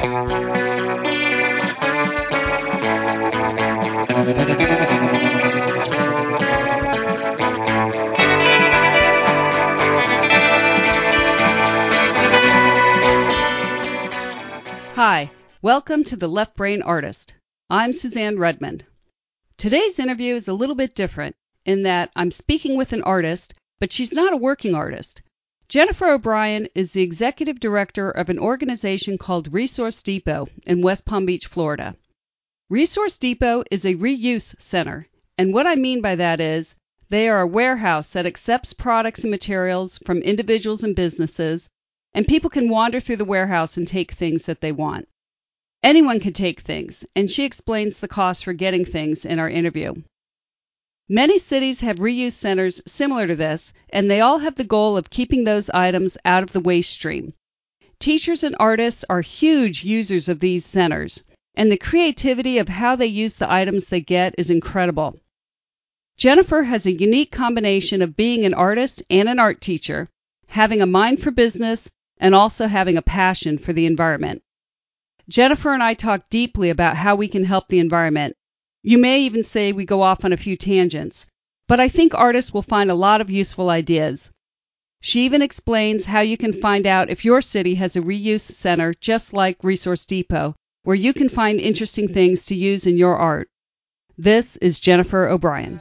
Hi, welcome to The Left Brain Artist. I'm Suzanne Redmond. Today's interview is a little bit different in that I'm speaking with an artist, but she's not a working artist. Jennifer O'Brien is the executive director of an organization called Resource Depot in West Palm Beach, Florida. Resource Depot is a reuse center, and what I mean by that is they are a warehouse that accepts products and materials from individuals and businesses, and people can wander through the warehouse and take things that they want. Anyone can take things, and she explains the cost for getting things in our interview. Many cities have reuse centers similar to this, and they all have the goal of keeping those items out of the waste stream. Teachers and artists are huge users of these centers, and the creativity of how they use the items they get is incredible. Jennifer has a unique combination of being an artist and an art teacher, having a mind for business, and also having a passion for the environment. Jennifer and I talk deeply about how we can help the environment. You may even say we go off on a few tangents, but I think artists will find a lot of useful ideas. She even explains how you can find out if your city has a reuse center just like Resource Depot, where you can find interesting things to use in your art. This is Jennifer O'Brien.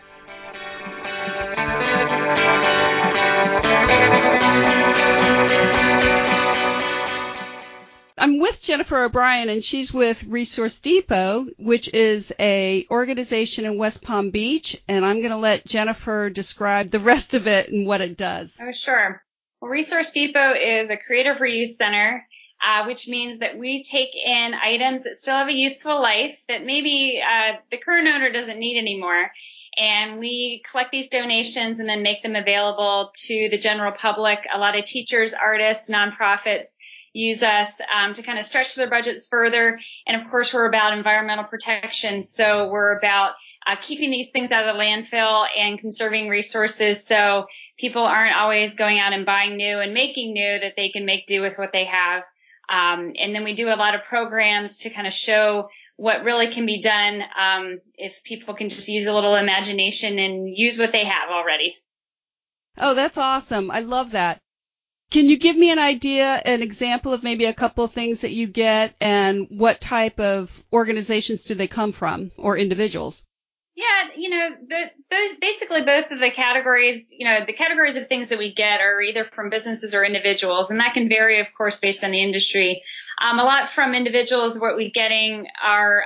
I'm with Jennifer O'Brien, and she's with Resource Depot, which is a organization in West Palm Beach, and I'm going to let Jennifer describe the rest of it and what it does. Oh, sure. Well, Resource Depot is a creative reuse center, which means that we take in items that still have a useful life that maybe the current owner doesn't need anymore, and we collect these donations and then make them available to the general public. A lot of teachers, artists, nonprofits use us to kind of stretch their budgets further. And of course, we're about environmental protection. So we're about keeping these things out of the landfill and conserving resources so people aren't always going out and buying new and making new, that they can make do with what they have. And then we do a lot of programs to kind of show what really can be done if people can just use a little imagination and use what they have already. Oh, that's awesome. I love that. Can you give me an example of maybe a couple of things that you get, and what type of organizations do they come from, or individuals? Yeah, basically both of the categories, the categories of things that we get are either from businesses or individuals, and that can vary, of course, based on the industry. A lot from individuals, what we're getting are,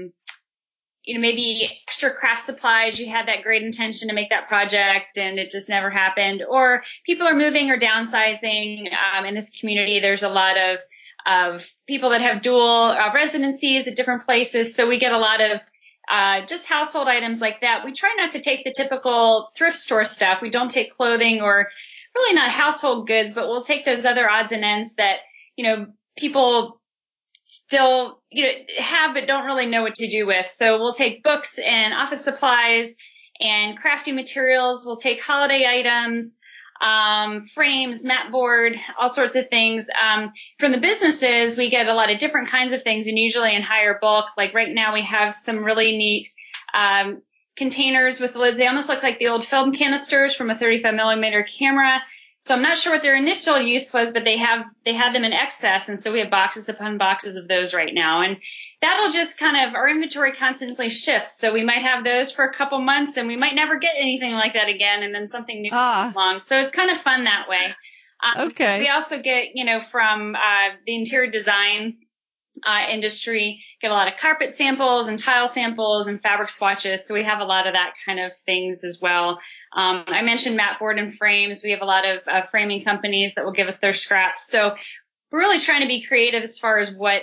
maybe extra craft supplies. You had that great intention to make that project and it just never happened. Or people are moving or downsizing. In this community, there's a lot of people that have dual residencies at different places. So we get a lot of just household items like that. We try not to take the typical thrift store stuff. We don't take clothing or really not household goods, but we'll take those other odds and ends that, people still, have but don't really know what to do with. So we'll take books and office supplies and crafty materials. We'll take holiday items, frames, mat board, all sorts of things. From the businesses, we get a lot of different kinds of things, and usually in higher bulk. Like right now, we have some really neat containers with lids. They almost look like the old film canisters from a 35 millimeter camera. So I'm not sure what their initial use was, but they had them in excess, and so we have boxes upon boxes of those right now. And that'll just our inventory constantly shifts. So we might have those for a couple months, and we might never get anything like that again, and then something new comes along. So it's kind of fun that way. Okay. We also get, from the interior design industry, get a lot of carpet samples and tile samples and fabric swatches. So we have a lot of that kind of things as well. I mentioned mat board and frames. We have a lot of framing companies that will give us their scraps. So we're really trying to be creative as far as what,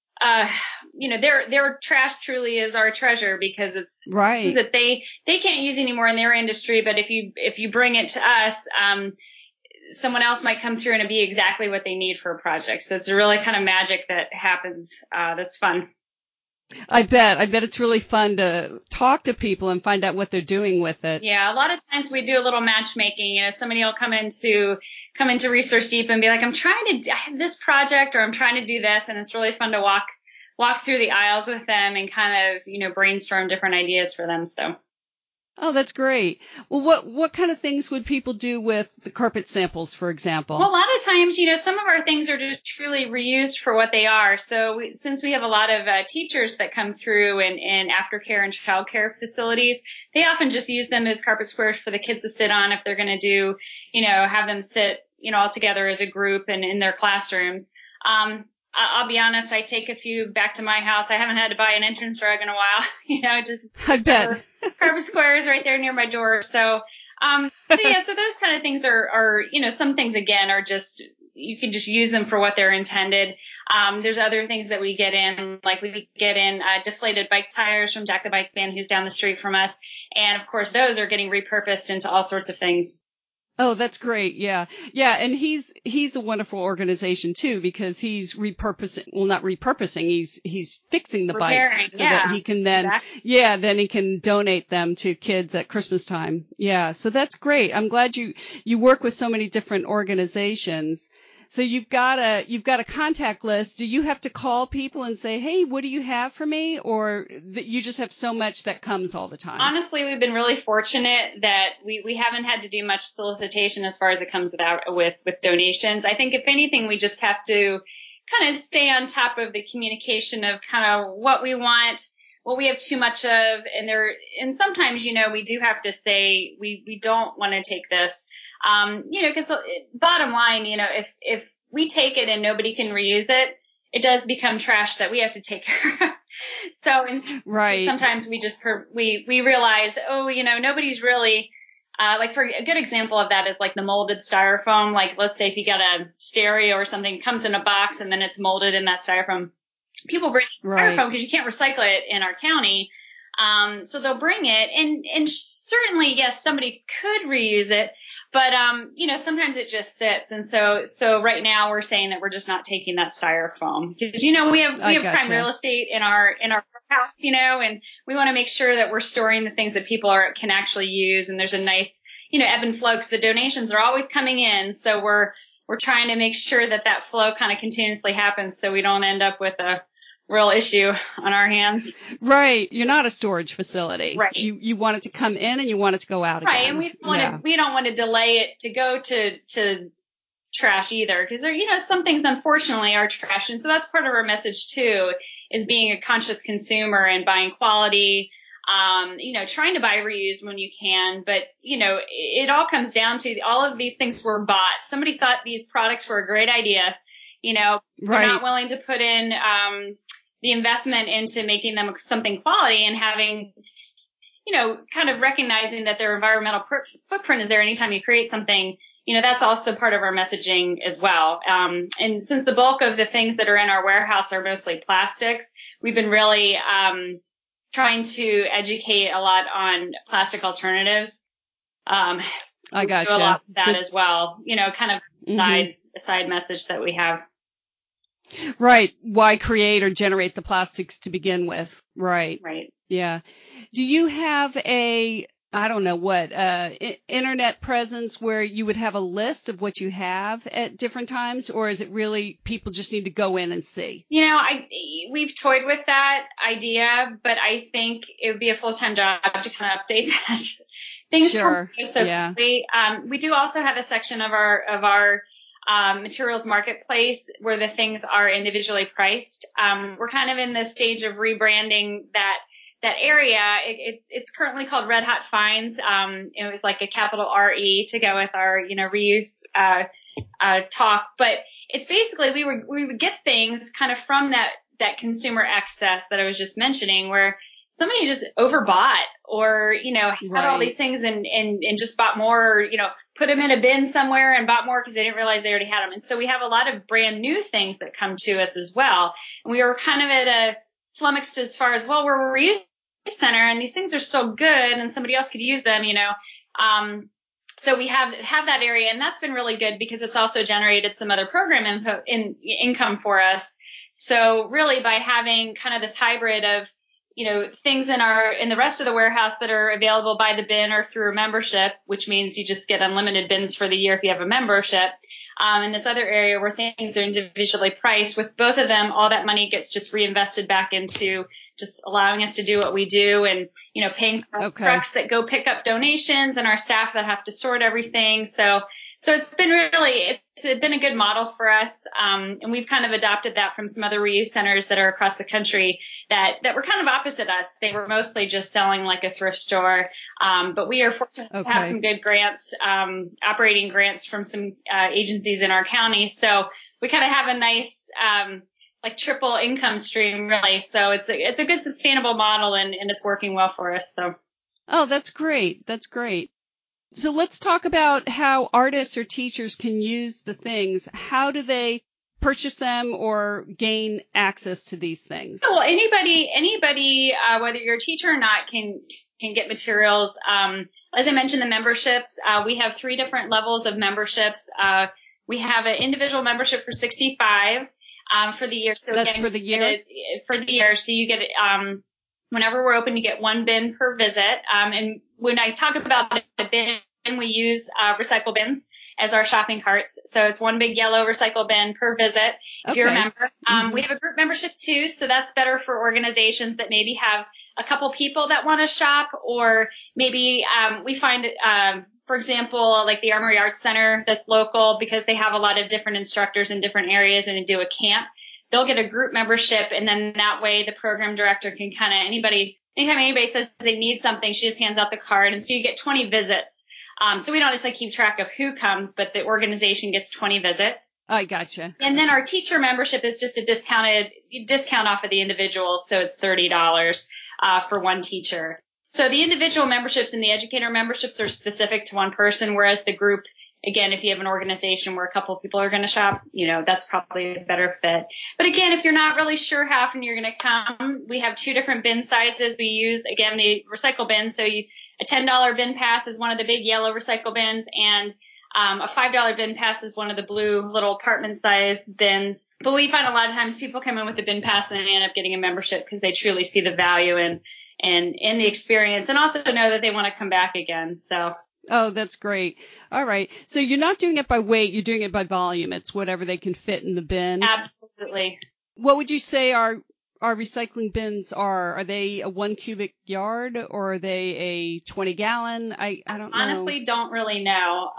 their trash truly is our treasure, because it's right that they can't use anymore in their industry. But if you bring it to us, someone else might come through and it'd be exactly what they need for a project. So it's a really kind of magic that happens. That's fun. I bet it's really fun to talk to people and find out what they're doing with it. Yeah, a lot of times we do a little matchmaking. You know, somebody will come into Research Deep and be like, I have this project, or I'm trying to do this, and it's really fun to walk through the aisles with them and kind of, you know, brainstorm different ideas for them. So. Oh, that's great. Well, what kind of things would people do with the carpet samples, for example? Well, a lot of times, you know, some of our things are just truly reused for what they are. So since we have a lot of teachers that come through in aftercare and childcare facilities, they often just use them as carpet squares for the kids to sit on if they're going to do, you know, have them sit, you know, all together as a group and in their classrooms. I'll be honest, I take a few back to my house. I haven't had to buy an entrance rug in a while, you know, just I bet. carpet squares right there near my door. So those kind of things are, you know, some things again are just, you can just use them for what they're intended. There's other things that we get in, like we get in deflated bike tires from Jack the Bike Man, who's down the street from us. And of course, those are getting repurposed into all sorts of things. Oh, that's great. Yeah. Yeah. And he's a wonderful organization too, because he's not repurposing, he's fixing the bikes so that he can then, then he can donate them to kids at Christmas time. Yeah. So that's great. I'm glad you work with so many different organizations. So you've got a contact list. Do you have to call people and say, hey, what do you have for me? Or you just have so much that comes all the time? Honestly, we've been really fortunate that we haven't had to do much solicitation as far as it comes with donations. I think if anything, we just have to kind of stay on top of the communication of kind of what we want, what we have too much of. And sometimes, you know, we do have to say we don't want to take this. You know, because bottom line, you know, if we take it and nobody can reuse it, it does become trash that we have to take care of. So sometimes we just, we realize, oh, you know, nobody's really, like for a good example of that is like the molded styrofoam. Like let's say if you got a stereo or something, it comes in a box and then it's molded in that styrofoam. People bring styrofoam because you can't recycle it in our county. So they'll bring it and certainly, yes, somebody could reuse it, but, you know, sometimes it just sits. And so right now we're saying that we're just not taking that styrofoam because, you know, we have prime real estate in our house, you know, and we want to make sure that we're storing the things that people can actually use. And there's a nice, you know, ebb and flow because the donations are always coming in. So we're trying to make sure that flow kind of continuously happens so we don't end up with a real issue on our hands. Right. You're not a storage facility. Right. You want it to come in and you want it to go out again. Right. And we don't want to delay it to go to trash either because there, you know, some things unfortunately are trash. And so that's part of our message too, is being a conscious consumer and buying quality, you know, trying to buy reused when you can. But, you know, it all comes down to all of these things were bought. Somebody thought these products were a great idea. You know, we're not willing to put in, the investment into making them something quality and having, you know, kind of recognizing that their environmental footprint is there anytime you create something, you know, that's also part of our messaging as well. And since the bulk of the things that are in our warehouse are mostly plastics, we've been really, trying to educate a lot on plastic alternatives. I gotcha. Do a lot of that as well, you know, kind of a side message that we have. Right. Why create or generate the plastics to begin with? Right. Right. Yeah. Do you have internet presence where you would have a list of what you have at different times, or is it really people just need to go in and see? You know, we've toyed with that idea, but I think it would be a full-time job to kind of update that. Things come so quickly. We do also have a section of our materials marketplace where the things are individually priced. We're kind of in the stage of rebranding that area. It's currently called Red Hot Finds. It was like a capital RE to go with our, you know, reuse, talk, but it's basically we would get things kind of from that consumer excess that I was just mentioning where somebody just overbought or, you know, had all these things and just bought more, you know, put them in a bin somewhere and bought more because they didn't realize they already had them. And so we have a lot of brand new things that come to us as well. And we were kind of at a flummoxed as far as, well, we're a reuse center and these things are still good and somebody else could use them, you know. So we have that area, and that's been really good because it's also generated some other program income for us. So really by having kind of this hybrid of, things in the rest of the warehouse that are available by the bin or through a membership, which means you just get unlimited bins for the year if you have a membership. In this other area where things are individually priced, with both of them, all that money gets just reinvested back into just allowing us to do what we do and, paying for trucks that go pick up donations and our staff that have to sort everything. So it's been it's been a good model for us. And we've kind of adopted that from some other reuse centers that are across the country that were kind of opposite us. They were mostly just selling like a thrift store. But we are fortunate to have some good grants, operating grants from some agencies in our county. So we kind of have a nice, triple income stream really. So it's a good sustainable model and it's working well for us. So. Oh, that's great. That's great. So let's talk about how artists or teachers can use the things. How do they purchase them or gain access to these things? Well, anybody, whether you're a teacher or not, can get materials. As I mentioned, the memberships, we have 3 different levels of memberships. We have an individual membership for $65 for the year. So that's again, for the year? For the year. So you get whenever we're open, you get 1 bin per visit. And when I talk about the bin, we use recycle bins as our shopping carts. So it's 1 big yellow recycle bin per visit if you're a member. We have a group membership too, so that's better for organizations that maybe have a couple people that want to shop, or maybe we find for example, like the Armory Arts Center that's local, because they have a lot of different instructors in different areas and they do a camp. They'll get a group membership, and then that way the program director can anytime anybody says they need something, she just hands out the card. And so you get 20 visits. So we don't just keep track of who comes, but the organization gets 20 visits. I gotcha. And then our teacher membership is just a discount off of the individual. So it's $30 for 1 teacher. So the individual memberships and the educator memberships are specific to 1 person, whereas the group, again, if you have an organization where a couple of people are going to shop, that's probably a better fit. But again, if you're not really sure how often you're going to come, we have 2 different bin sizes. We use, again, the recycle bin. So a $10 bin pass is one of the big yellow recycle bins, and a $5 bin pass is one of the blue little apartment size bins. But we find a lot of times people come in with a bin pass and they end up getting a membership because they truly see the value in the experience, and also know that they want to come back again. So. Oh, that's great. All right. So you're not doing it by weight, you're doing it by volume. It's whatever they can fit in the bin. Absolutely. What would you say our recycling bins are? Are they a 1 cubic yard, or are they a 20 gallon? I don't know. Honestly, don't really know.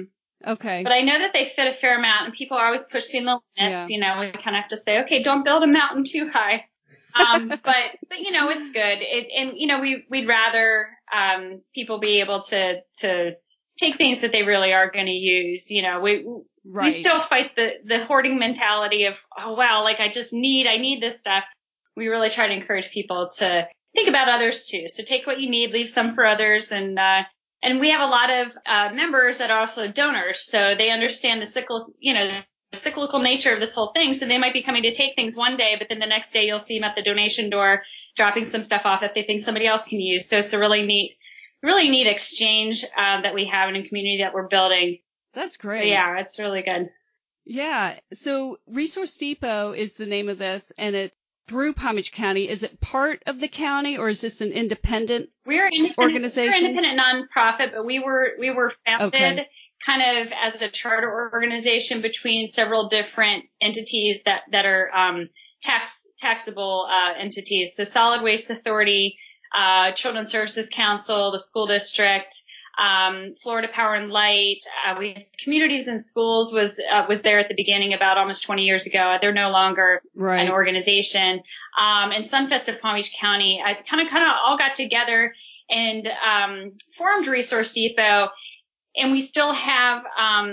Okay. But I know that they fit a fair amount, and people are always pushing the limits. Yeah. We kind of have to say, okay, don't build a mountain too high. But it's good. We'd rather, people be able to take things that they really are going to use. We still fight the hoarding mentality of, oh, wow, I need this stuff. We really try to encourage people to think about others too. So take what you need, leave some for others. And we have a lot of, members that are also donors. So they understand the cyclical nature of this whole thing. So they might be coming to take things one day, but then the next day you'll see them at the donation door dropping some stuff off that they think somebody else can use. So it's a really neat exchange that we have in a community that we're building. That's great. So yeah, it's really good. Yeah. So Resource Depot is the name of this, and it's through Palm Beach County. Is it part of the county, or is this an independent organization? We're an independent nonprofit, but we were founded kind of as a charter organization between several different entities that are taxable entities. So Solid Waste Authority, Children's Services Council, the school district, Florida Power and Light, we Communities and Schools was there at the beginning about almost 20 years ago. They're no longer an organization. And Sunfest of Palm Beach County, I kind of all got together and formed Resource Depot. And we still have,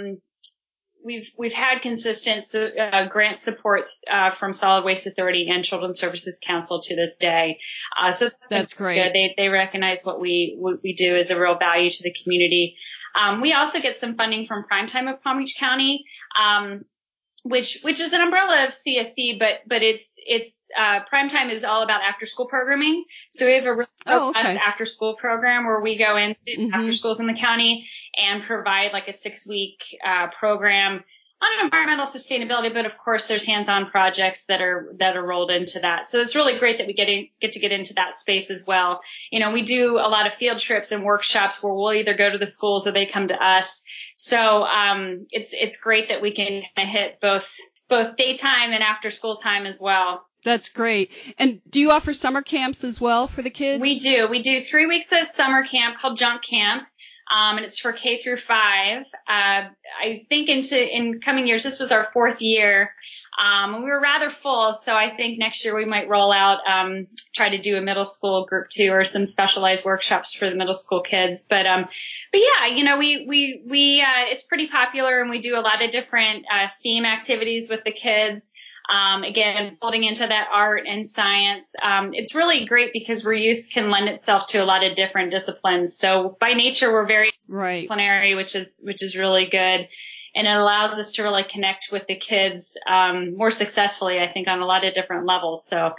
we've had consistent grant support from Solid Waste Authority and Children's Services Council to this day. So that's great. Good. They recognize what we do as a real value to the community. We also get some funding from Primetime of Palm Beach County. which is an umbrella of CSC, but it's Primetime is all about after school programming. So we have a really robust after school program where we go into after schools in the county and provide like a 6-week program on environmental sustainability, but of course there's hands-on projects that are rolled into that. So it's really great that we get to get into that space as well. You know, we do a lot of field trips and workshops where we'll either go to the schools or they come to us. So it's great that we can hit both daytime and after school time as well. That's great. And do you offer summer camps as well for the kids? We do. We do 3 weeks of summer camp called Junk Camp. And it's for K through 5. I think in coming years, this was our 4th year. We were rather full. So I think next year we might roll out, try to do a middle school group 2 or some specialized workshops for the middle school kids. But yeah, you know, it's pretty popular and we do a lot of different, STEAM activities with the kids. Again, folding into that art and science. It's really great because reuse can lend itself to a lot of different disciplines. So by nature, we're very disciplinary, which is really good. And it allows us to really connect with the kids, more successfully, I think, on a lot of different levels. So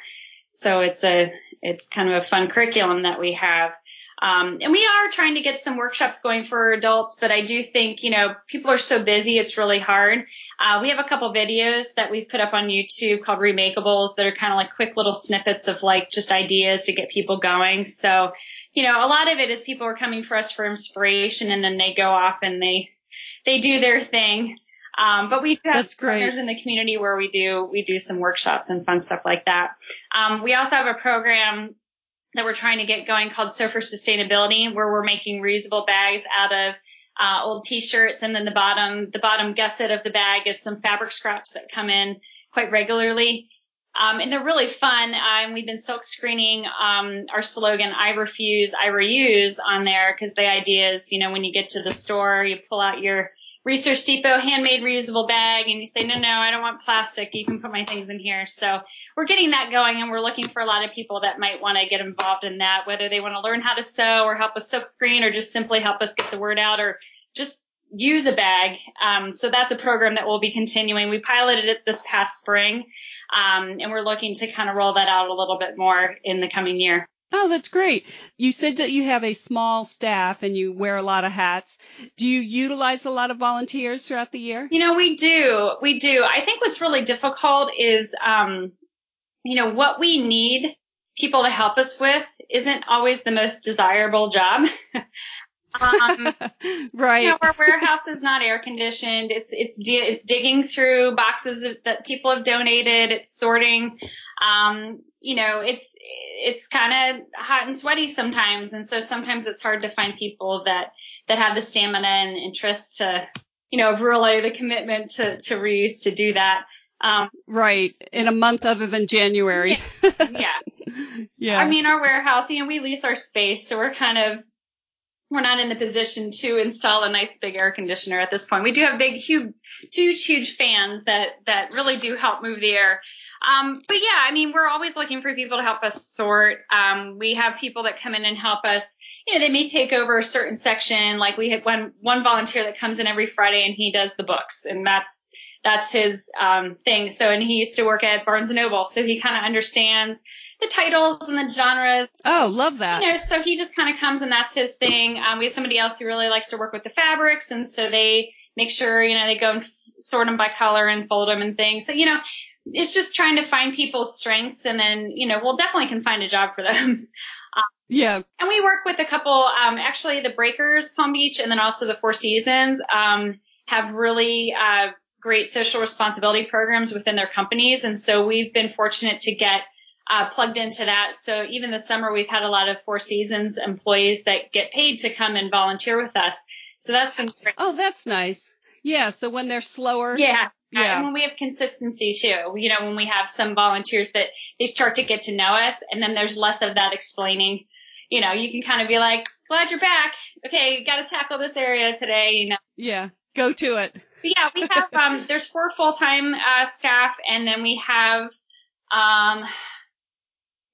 it's kind of a fun curriculum that we have. And we are trying to get some workshops going for adults, but I do think, you know, people are so busy, it's really hard. We have a couple videos that we've put up on YouTube called Remakables that are kind of like quick little snippets of like just ideas to get people going. So, you know, a lot of it is people are coming for us for inspiration and then they go off and they do their thing. But we do have partners in the community where we do some workshops and fun stuff like that. We also have a program that we're trying to get going called Sew for Sustainability, where we're making reusable bags out of old t-shirts, and then the bottom gusset of the bag is some fabric scraps that come in quite regularly. And they're really fun. We've been silk screening our slogan, I refuse, I reuse, on there, because the idea is, you know, when you get to the store, you pull out your Research Depot handmade reusable bag and you say, no, I don't want plastic. You can put my things in here. So we're getting that going, and we're looking for a lot of people that might want to get involved in that, whether they want to learn how to sew or help us silk screen or just simply help us get the word out or just use a bag. So that's a program that we'll be continuing. We piloted it this past spring, and we're looking to kind of roll that out a little bit more in the coming year. Oh, that's great. You said that you have a small staff and you wear a lot of hats. Do you utilize a lot of volunteers throughout the year? You know, we do. I think what's really difficult is, you know, what we need people to help us with isn't always the most desirable job. Right. You know, our warehouse is not air conditioned. It's digging through boxes that people have donated. It's sorting. You know, it's kind of hot and sweaty sometimes. And so sometimes it's hard to find people that have the stamina and interest to, you know, relay the commitment to reuse, to do that. Right. In a month other than January. Yeah. I mean, our warehouse, you know, we lease our space, so we're not in the position to install a nice big air conditioner at this point. We do have two huge fans that really do help move the air. But yeah, I mean, we're always looking for people to help us sort. We have people that come in and help us. You know, they may take over a certain section. Like we had one volunteer that comes in every Friday and he does the books, and that's his thing. So, and he used to work at Barnes and Noble, so he kind of understands the titles and the genres. Oh, love that. You know, so he just kind of comes and that's his thing. We have somebody else who really likes to work with the fabrics, and so they make sure, you know, they go and sort them by color and fold them and things. So, you know, it's just trying to find people's strengths, and then, you know, we'll definitely can find a job for them. Yeah. And we work with a couple, actually the Breakers, Palm Beach, and then also the Four Seasons, have really, great social responsibility programs within their companies. And so we've been fortunate to get plugged into that. So even this summer, we've had a lot of Four Seasons employees that get paid to come and volunteer with us. So that's been great. Oh, that's nice. Yeah. So when they're slower. Yeah. And when we have consistency too, you know, when we have some volunteers that they start to get to know us, and then there's less of that explaining, you know, you can kind of be like, glad you're back. Okay. Got to tackle this area today, you know. Yeah. Go to it. But yeah, we have, there's 4 full-time, staff, and then we have,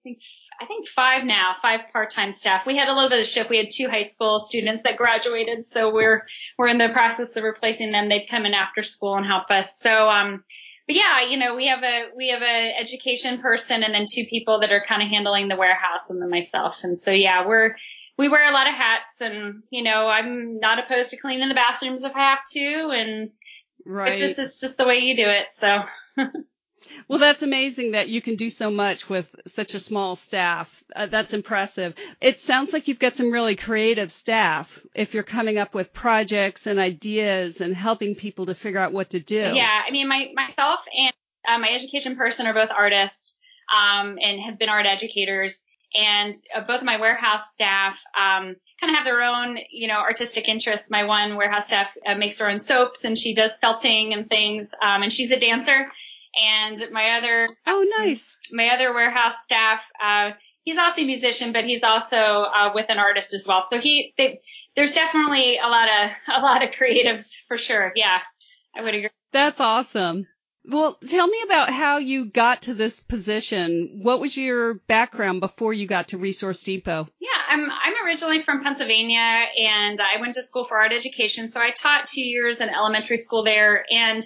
I think five part-time staff. We had a little bit of shift. We had 2 high school students that graduated, so we're in the process of replacing them. They'd come in after school and help us. So, but yeah, we have a education person and then 2 people that are kind of handling the warehouse and then myself. And so, yeah, we wear a lot of hats and, I'm not opposed to cleaning the bathrooms if I have to. And right. It's just the way you do it. So. Well, that's amazing that you can do so much with such a small staff. That's impressive. It sounds like you've got some really creative staff if you're coming up with projects and ideas and helping people to figure out what to do. Yeah, I mean, myself and my education person are both artists and have been art educators. And both of my warehouse staff kind of have their own, artistic interests. My one warehouse staff makes her own soaps and she does felting and things, and she's a dancer. And my other warehouse staff, he's also a musician, but he's also with an artist as well. So there's definitely a lot of creatives for sure. Yeah, I would agree. That's awesome. Well, tell me about how you got to this position. What was your background before you got to Resource Depot? Yeah, I'm originally from Pennsylvania, and I went to school for art education. So I taught 2 years in elementary school there, and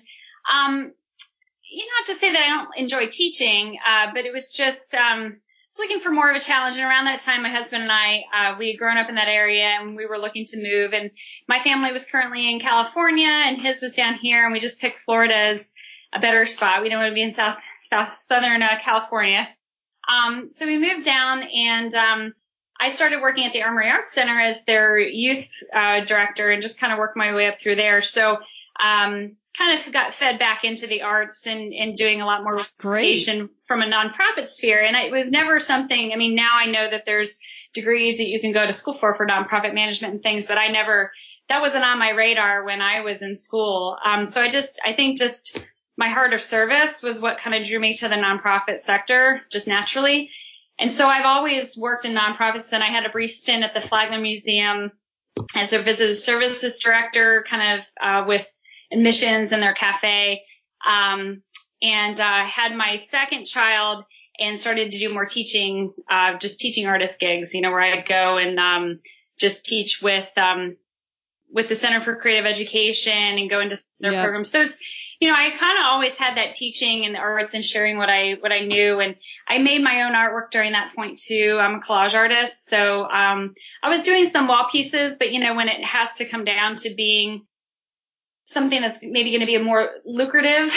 not to say that I don't enjoy teaching, but it was just, I was looking for more of a challenge. And around that time, my husband and I, we had grown up in that area and we were looking to move. And my family was currently in California and his was down here. And we just picked Florida as a better spot. We didn't want to be in southern California. So we moved down and, I started working at the Armory Arts Center as their youth, director and just kind of worked my way up through there. So, kind of got fed back into the arts and doing a lot more education from a nonprofit sphere. And it was never something, I mean, now I know that there's degrees that you can go to school for nonprofit management and things, but that wasn't on my radar when I was in school. So I think my heart of service was what kind of drew me to the nonprofit sector just naturally. And so I've always worked in nonprofits. Then I had a brief stint at the Flagler Museum as their visitor services director, kind of, with admissions in their cafe, and had my second child and started to do more teaching, just teaching artist gigs, where I'd go and just teach with the Center for Creative Education and go into their programs. So it's, I kind of always had that teaching and the arts and sharing what I knew. And I made my own artwork during that point too. I'm a collage artist. So I was doing some wall pieces, but when it has to come down to being something that's maybe going to be a more lucrative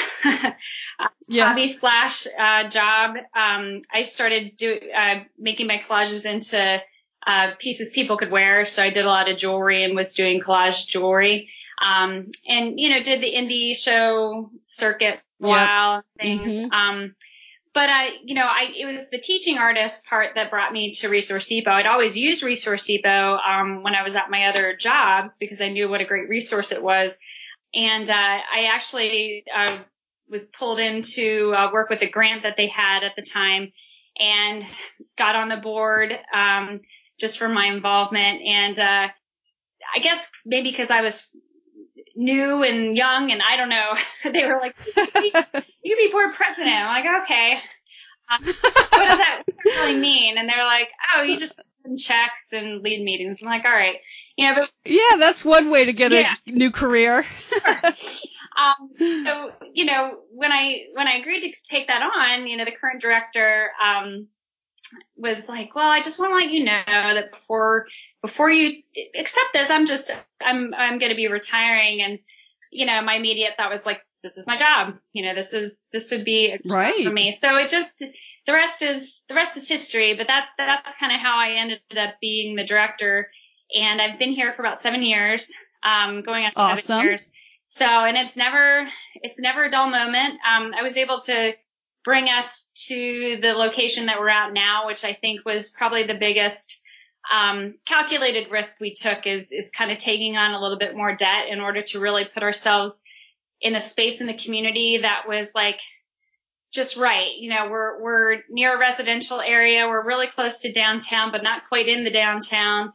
hobby / job. I started making my collages into pieces people could wear. So I did a lot of jewelry and was doing collage jewelry. And did the indie show circuit for a while and things. Mm-hmm. But it was the teaching artist part that brought me to Resource Depot. I'd always used Resource Depot when I was at my other jobs because I knew what a great resource it was. And I actually was pulled in to work with a grant that they had at the time and got on the board just for my involvement. And I guess maybe because I was new and young and I don't know, they were like, you could be board president. I'm like, okay. What does that really mean? And they're like, oh, you just send checks and lead meetings. I'm like, all right. But yeah, that's one way to get a new career. Sure. So, when I agreed to take that on, the current director, was like, well, I just want to let you know that before you accept this, I'm going to be retiring. And, my immediate thought was like, this is my job. This would be a job for me. So the rest is history, but that's kind of how I ended up being the director. And I've been here for about 7 years, going on 7 years. So, and it's never a dull moment. I was able to bring us to the location that we're at now, which I think was probably the biggest, calculated risk we took is kind of taking on a little bit more debt in order to really put ourselves in a space in the community that was like just right. We're near a residential area. We're really close to downtown, but not quite in the downtown.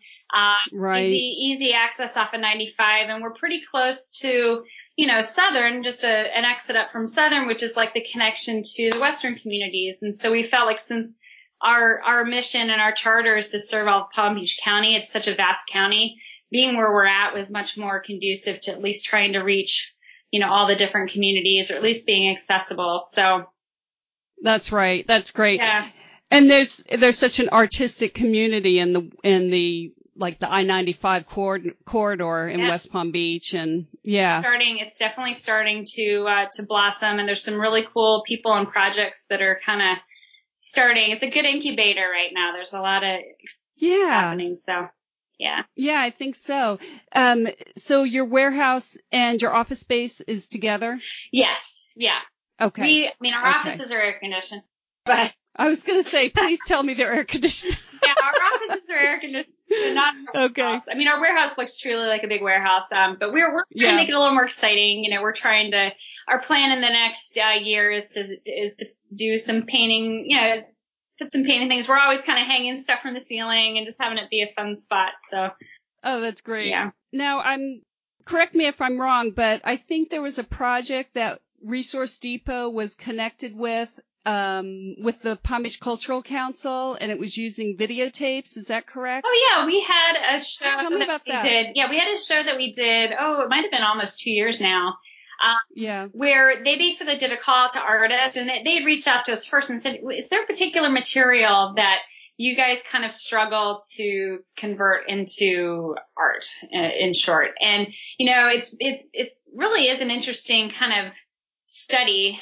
Easy access off of 95. And we're pretty close to, Southern, just an exit up from Southern, which is like the connection to the Western communities. And so we felt like since our mission and our charter is to serve all of Palm Beach County. It's such a vast county. Being where we're at was much more conducive to at least trying to reach, all the different communities, or at least being accessible. So. That's right. That's great. Yeah. And there's such an artistic community in the like the I-95 corridor in West Palm Beach, and yeah. It's definitely starting to blossom, and there's some really cool people and projects that are kind of starting. It's a good incubator right now. There's a lot of happening. So yeah. Yeah, I think so. So your warehouse and your office space is together? Yes. Yeah. Okay. Our offices are air conditioned, but I was going to say, please tell me they're air conditioned. Yeah, our offices are air conditioned, but not our warehouse. Our warehouse looks truly like a big warehouse, but we're trying to make it a little more exciting. Our plan in the next year is to do some painting, put some painting things. We're always kind of hanging stuff from the ceiling and just having it be a fun spot. So. Oh, that's great. Yeah. Now, correct me if I'm wrong, but I think there was a project that Resource Depot was connected with the Palm Beach Cultural Council, and it was using videotapes. Is that correct? Oh yeah, we had a show Tell me about that. did. Yeah, we had a show that we did. Oh, it might have been almost 2 years now. Where they basically did a call out to artists, and they had reached out to us first and said, "Is there a particular material that you guys kind of struggle to convert into art?" In short, and it's really is an interesting kind of study.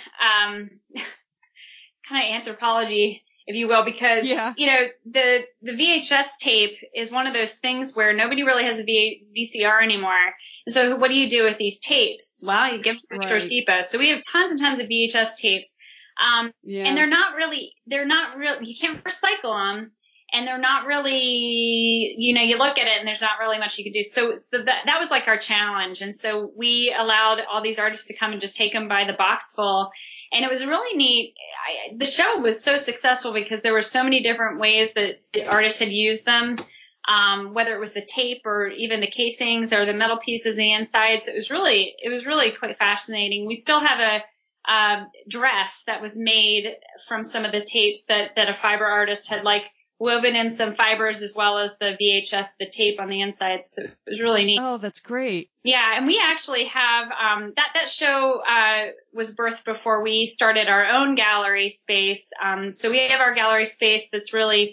Kind of anthropology, if you will, because, the VHS tape is one of those things where nobody really has a VCR anymore. And so what do you do with these tapes? Well, you give them to Resource Depot. So we have tons and tons of VHS tapes. And they're not really, you can't recycle them. And they're not really, you look at it and there's not really much you can do. So that was like our challenge. And so we allowed all these artists to come and just take them by the box full. And it was really neat. The show was so successful because there were so many different ways that the artists had used them, whether it was the tape or even the casings or the metal pieces, the insides. It was really quite fascinating. We still have a dress that was made from some of the tapes that a fiber artist had woven in some fibers as well as the VHS, the tape on the inside. So it was really neat. Oh, that's great. Yeah. And we actually have, that show, was birthed before we started our own gallery space. So we have our gallery space that's really,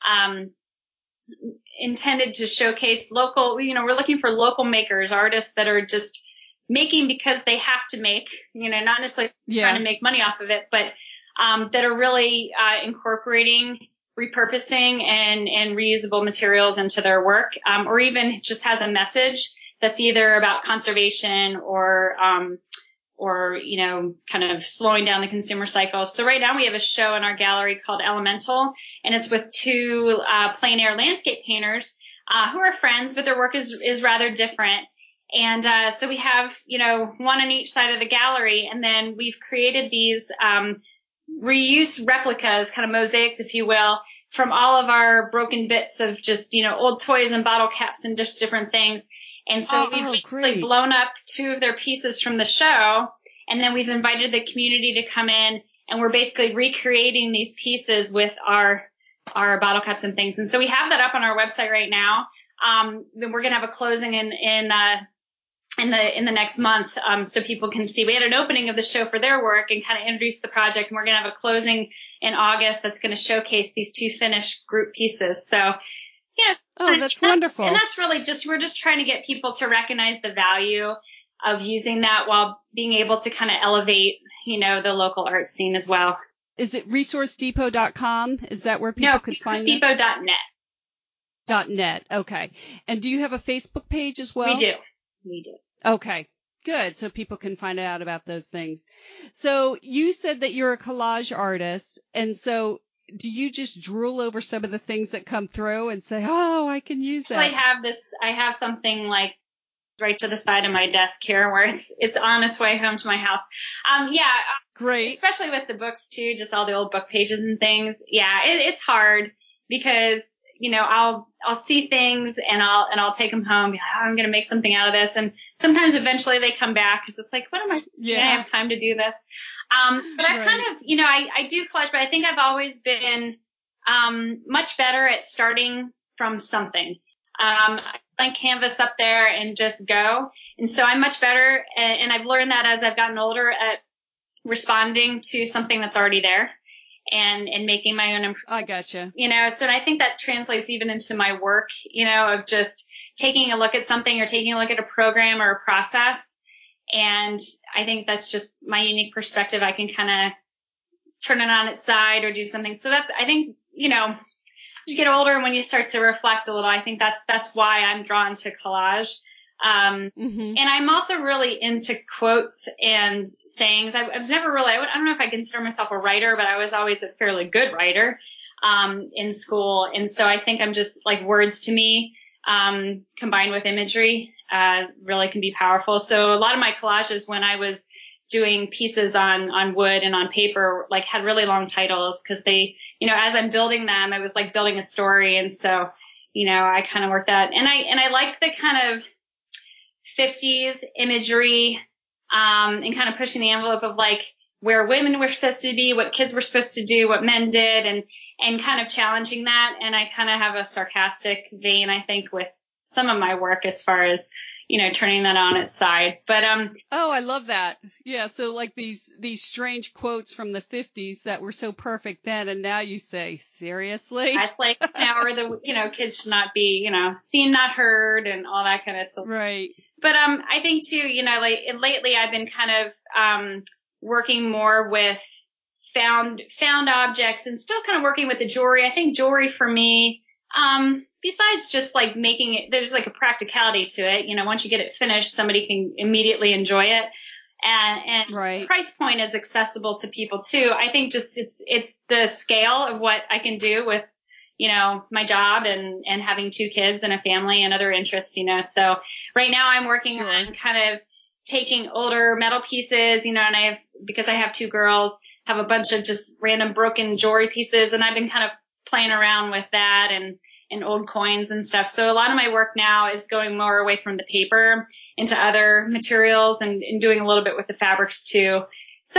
intended to showcase local, we're looking for local makers, artists that are just making because they have to make, not necessarily trying to make money off of it, but, that are really, incorporating repurposing and reusable materials into their work, or even just has a message that's either about conservation or kind of slowing down the consumer cycle. So right now we have a show in our gallery called Elemental, and it's with two plein air landscape painters who are friends, but their work is rather different. And so we have one on each side of the gallery, and then we've created these reuse replicas, kind of mosaics, if you will, from all of our broken bits of just, old toys and bottle caps and just different things. And so we've basically blown up two of their pieces from the show, and then we've invited the community to come in, and we're basically recreating these pieces with our bottle caps and things. And so we have that up on our website right now. Then we're going to have a closing in the next month, so people can see. We had an opening of the show for their work and kind of introduce the project, and we're going to have a closing in August that's going to showcase these two finished group pieces. So, that's wonderful. And that's really we're just trying to get people to recognize the value of using that while being able to kind of elevate, the local art scene as well. Is it resourcedepot.com? Is that where people could find this? No, resourcedepot.net. .net. Okay. And do you have a Facebook page as well? We do. Okay, good. So people can find out about those things. So you said that you're a collage artist, and so do you just drool over some of the things that come through and say, "Oh, I can use that"? I have something right to the side of my desk here where it's on its way home to my house. Great. Especially with the books too, just all the old book pages and things. Yeah, it's hard because I'll see things and I'll take them home. Be like, oh, I'm going to make something out of this. And sometimes eventually they come back because it's like, what am I doing? Yeah. I have time to do this. But I've kind of, I do collage, but I think I've always been, much better at starting from something. I blank canvas up there and just go. And so I'm much better. And I've learned that as I've gotten older at responding to something that's already there and making my own improvement. I gotcha. So I think that translates even into my work, of just taking a look at something or taking a look at a program or a process. And I think that's just my unique perspective. I can kind of turn it on its side or do something. So that's, I think, you get older and when you start to reflect a little, I think that's why I'm drawn to collage. And I'm also really into quotes and sayings. I was never really, I don't know if I consider myself a writer, but I was always a fairly good writer, in school. And so I think I'm just like words to me, combined with imagery, really can be powerful. So a lot of my collages when I was doing pieces on wood and on paper, like had really long titles because they, as I'm building them, it was like building a story. And so, I kind of worked that. And I like the kind of 50s imagery, and kind of pushing the envelope of like where women were supposed to be, what kids were supposed to do, what men did, and kind of challenging that. And I kind of have a sarcastic vein, I think, with some of my work as far as, turning that on its side. But, oh, I love that. Yeah. So like these strange quotes from the 50s that were so perfect then. And now you say, seriously? It's like now or the, kids should not be, seen, not heard and all that kind of stuff. Right. But, I think too, like lately I've been kind of, working more with found objects and still kind of working with the jewelry. I think jewelry for me, besides just like making it, there's like a practicality to it. Once you get it finished, somebody can immediately enjoy it. And right. The price point is accessible to people too. I think just it's the scale of what I can do with, my job and having 2 kids and a family and other interests, So right now I'm working on kind of taking older metal pieces, and because I have 2 girls, have a bunch of just random broken jewelry pieces. And I've been kind of playing around with that and old coins and stuff. So a lot of my work now is going more away from the paper into other materials and doing a little bit with the fabrics too. So,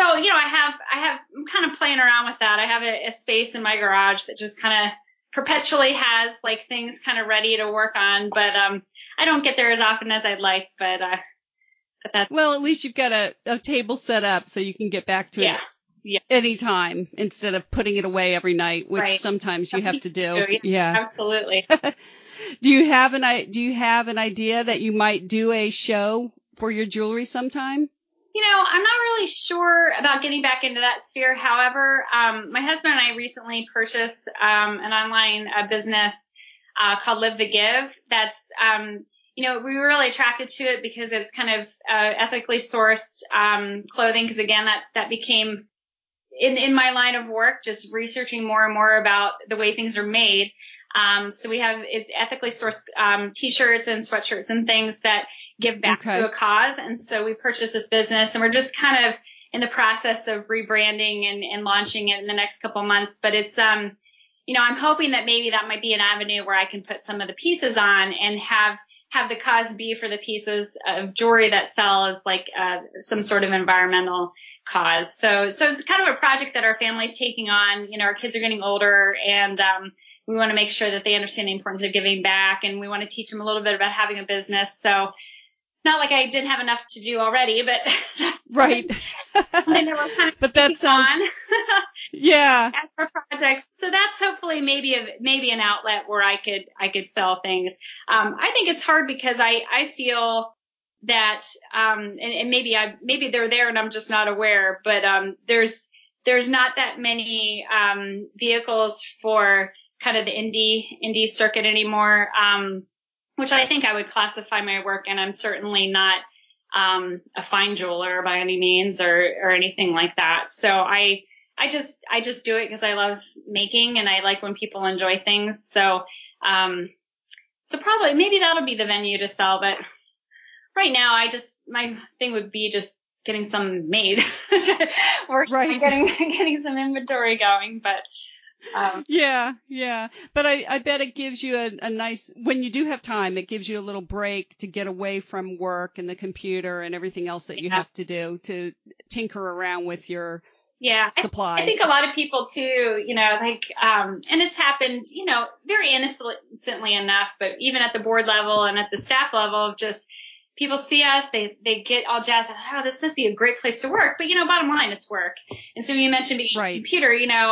I'm kind of playing around with that. I have a space in my garage that just kind of perpetually has like things kind of ready to work on, but, I don't get there as often as I'd like, but that's. Well, at least you've got a table set up so you can get back to it. Yeah. Anytime instead of putting it away every night, which sometimes you have to do. Yeah. Absolutely. Do you have an idea that you might do a show for your jewelry sometime? I'm not really sure about getting back into that sphere. However, my husband and I recently purchased an online business called Live the Give. That's we were really attracted to it because it's kind of ethically sourced clothing. Because again, that became in my line of work, just researching more and more about the way things are made. So it's ethically sourced t-shirts and sweatshirts and things that give back to a cause. And so we purchased this business and we're just kind of in the process of rebranding and launching it in the next couple of months. But it's, I'm hoping that maybe that might be an avenue where I can put some of the pieces on and have the cause be for the pieces of jewelry that sell as like some sort of environmental cause. So it's kind of a project that our family's taking on. Our kids are getting older and we want to make sure that they understand the importance of giving back, and we want to teach them a little bit about having a business. So not like I didn't have enough to do already, but right. But that sounds yeah. As a project. So that's hopefully maybe an outlet where I could sell things. I think it's hard because I feel that and maybe they're there and I'm just not aware, but there's not that many vehicles for kind of the indie circuit anymore, which I think I would classify my work, and I'm certainly not a fine jeweler by any means or anything like that. So I just do it because I love making and I like when people enjoy things. So probably maybe that'll be the venue to sell, but right now my thing would be just getting some made or getting some inventory going, but yeah. But I bet it gives you a nice, when you do have time, it gives you a little break to get away from work and the computer and everything else that you have to do to tinker around with your Yeah, supplies. I think a lot of people too, and it's happened, very innocently enough, but even at the board level and at the staff level, just people see us, they get all jazzed. Oh, this must be a great place to work. But, bottom line, it's work. And so you mentioned being a computer,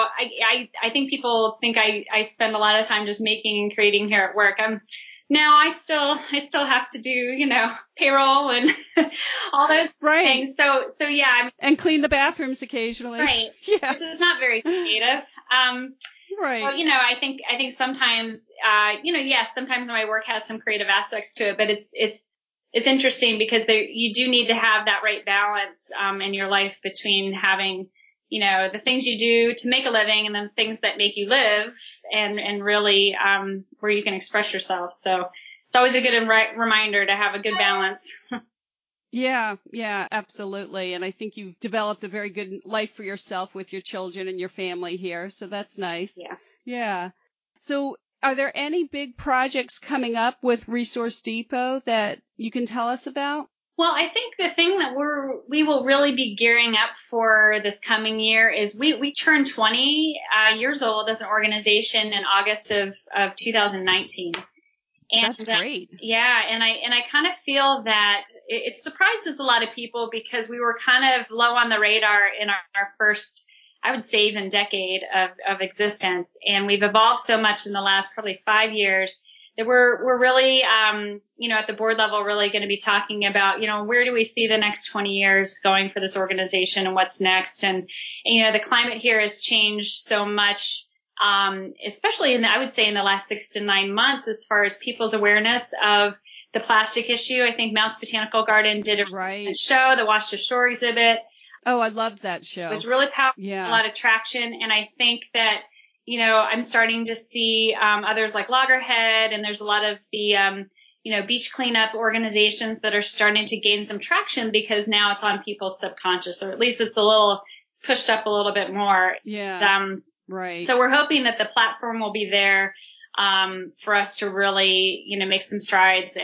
I think people think I spend a lot of time just making and creating here at work. Now I still have to do, payroll and all those things. So yeah. And clean the bathrooms occasionally. Right. Yeah. Which is not very creative. Right. Well, I think sometimes, yes, sometimes my work has some creative aspects to it, but it's interesting because you do need to have that right balance, in your life between having, the things you do to make a living and then things that make you live and really, where you can express yourself. So it's always a good reminder to have a good balance. Yeah, absolutely. And I think you've developed a very good life for yourself with your children and your family here. So that's nice. Yeah. So are there any big projects coming up with Resource Depot that you can tell us about? Well, I think the thing that we will really be gearing up for this coming year is we turned 20 years old as an organization in August of 2019. And, that's great. And I kind of feel that it surprises a lot of people because we were kind of low on the radar in our first, I would say, even decade of existence. And we've evolved so much in the last probably 5 years that we're really, at the board level, really going to be talking about, where do we see the next 20 years going for this organization and what's next? And the climate here has changed so much, especially I would say in the last 6 to 9 months, as far as people's awareness of the plastic issue. I think Mounts Botanical Garden did a show, the Wash to Shore exhibit. Oh, I loved that show. It was really powerful, a lot of traction. And I think that, I'm starting to see others like Loggerhead, and there's a lot of the, beach cleanup organizations that are starting to gain some traction because now it's on people's subconscious, or at least it's pushed up a little bit more. Yeah. Right. So we're hoping that the platform will be there for us to really, make some strides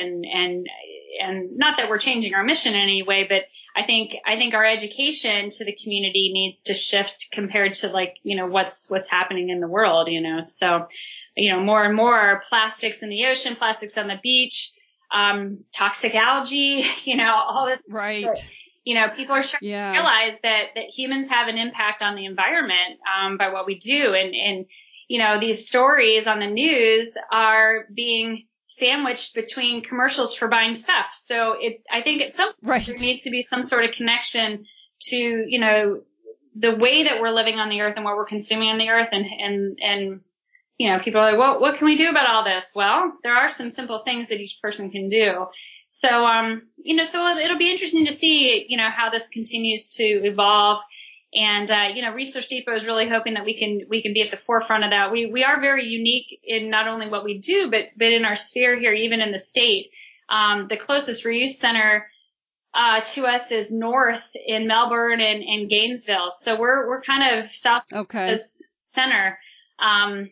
and not that we're changing our mission in any way, but I think our education to the community needs to shift compared to what's happening in the world, So, more and more plastics in the ocean, plastics on the beach, toxic algae, all this. Right. People are starting to realize that humans have an impact on the environment, by what we do. And, these stories on the news are being sandwiched between commercials for buying stuff. So I think at some point there needs to be some sort of connection to, the way that we're living on the earth and what we're consuming on the earth. And, people are like, well, what can we do about all this? Well, there are some simple things that each person can do. So, so it'll be interesting to see, how this continues to evolve. And, Resource Depot is really hoping that we can be at the forefront of that. We are very unique in not only what we do, but in our sphere here, even in the state. The closest reuse center, to us is north in Melbourne and Gainesville. So we're kind of south of this center. And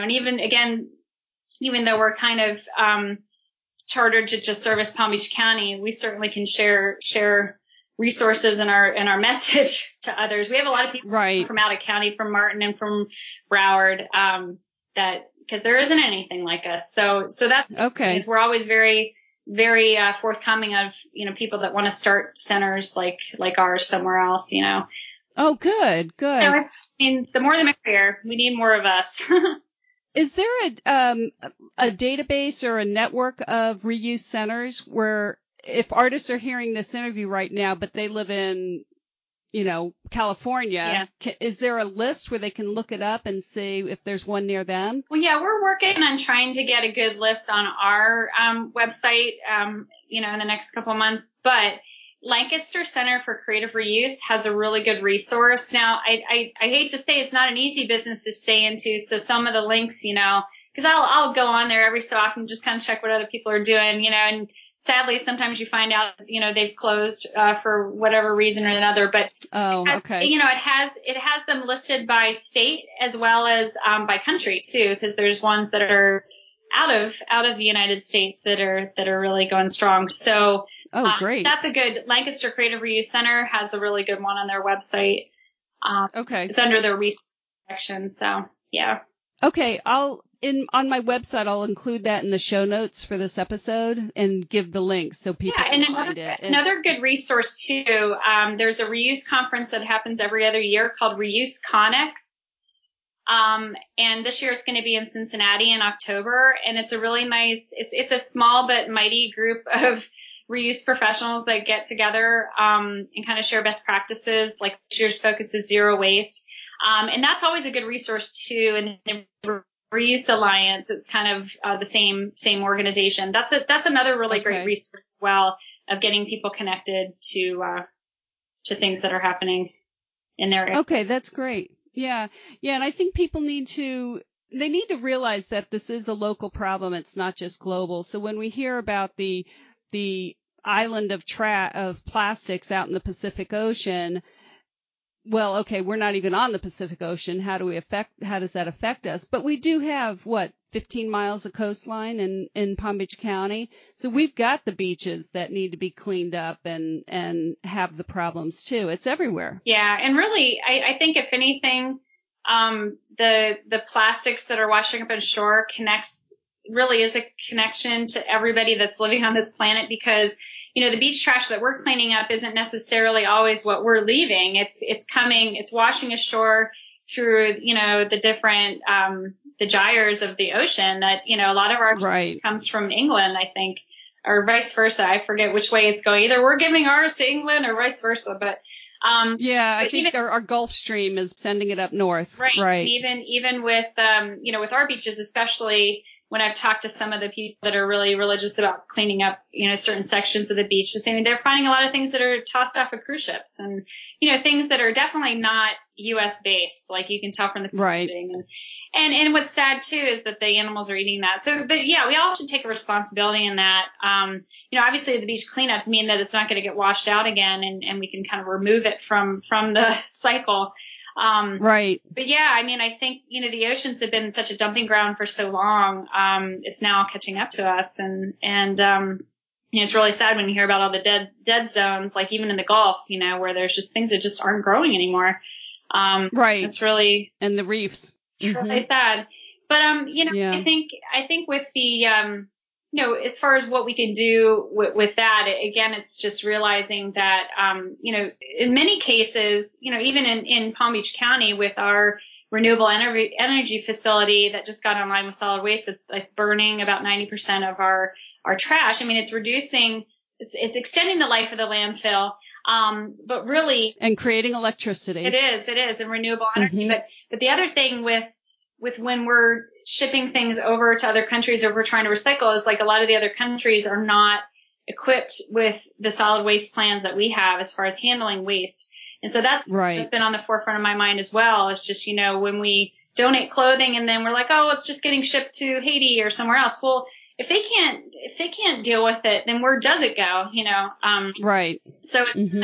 even though we're kind of, chartered to just service Palm Beach County, we certainly can share resources in our message to others. We have a lot of people from out of county, from Martin and from Broward, because there isn't anything like us. So that's okay. We're always very, very forthcoming of people that want to start centers like ours somewhere else. Oh, good. The more the merrier. We need more of us. Is there a database or a network of reuse centers where if artists are hearing this interview right now, but they live in, California, is there a list where they can look it up and see if there's one near them? Well, yeah, we're working on trying to get a good list on our website, in the next couple of months, but Lancaster Center for Creative Reuse has a really good resource. Now, I hate to say it's not an easy business to stay into, so some of the links, because I'll go on there every so often, just kind of check what other people are doing, and sadly, sometimes you find out, they've closed for whatever reason or another. But it has them listed by state as well as by country too, because there's ones that are out of the United States that are really going strong. So. Great. That's a good, Lancaster Creative Reuse Center has a really good one on their website. Okay. It's under the research section. So yeah. Okay. On my website, I'll include that in the show notes for this episode and give the link so people can find it. Another good resource too. There's a reuse conference that happens every other year called Reuse Connex. And this year it's going to be in Cincinnati in October. And it's a really nice, it's a small but mighty group of reuse professionals that get together, and kind of share best practices. Like this year's focus is zero waste. And that's always a good resource too. And the Reuse Alliance, it's kind of, the same organization. That's another really great resource as well of getting people connected to things that are happening in their area. Okay. That's great. Yeah. Yeah. And I think people need to realize that this is a local problem. It's not just global. So when we hear about the island of plastics out in the Pacific Ocean, well, okay, we're not even on the Pacific Ocean. How does that affect us? But we do have 15 miles of coastline in Palm Beach County. So we've got the beaches that need to be cleaned up and have the problems too. It's everywhere. Yeah. And really, I think if anything, the plastics that are washing up on shore really is a connection to everybody that's living on this planet, because the beach trash that we're cleaning up isn't necessarily always what we're leaving. It's washing ashore through, the different, the gyres of the ocean that, a lot of our comes from England, I think, or vice versa. I forget which way it's going. Either we're giving ours to England or vice versa, but, I think our Gulf Stream is sending it up north. Right. Even with, with our beaches, especially when I've talked to some of the people that are really religious about cleaning up, certain sections of the beach, they're finding a lot of things that are tossed off of cruise ships and, things that are definitely not U.S. based, like you can tell from the packaging. And what's sad too is that the animals are eating that. So, but yeah, we all should take a responsibility in that. Obviously the beach cleanups mean that it's not going to get washed out again, and we can kind of remove it from the cycle. But yeah, I think, the oceans have been such a dumping ground for so long. It's now catching up to us, and it's really sad when you hear about all the dead zones, like even in the Gulf, where there's just things that just aren't growing anymore. It's really, and the reefs. It's really sad. But, I think with the, as far as what we can do with that, again, it's just realizing that, in many cases, even in Palm Beach County with our renewable energy facility that just got online with solid waste, it's burning about 90% of our trash. It's reducing, it's extending the life of the landfill. But really. And creating electricity. It is, and renewable energy. But the other thing with when we're shipping things over to other countries or we're trying to recycle is like a lot of the other countries are not equipped with the solid waste plans that we have as far as handling waste. And so that's been on the forefront of my mind as well. It's just, when we donate clothing and then we're like, oh, it's just getting shipped to Haiti or somewhere else. Well, if they can't deal with it, then where does it go? So